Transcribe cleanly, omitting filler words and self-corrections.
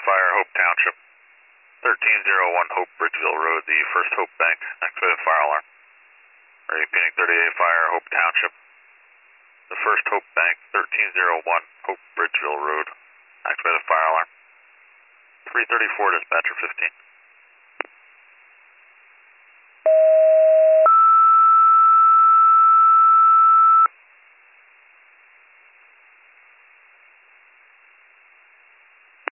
Fire, Hope Township. 1301 Hope Bridgeville Road, the first Hope Bank. Activate the fire alarm. Repeating 38 Fire, Hope Township. The first Hope Bank, 1301 Hope Bridgeville Road. Activate the fire alarm. 334 dispatcher 15.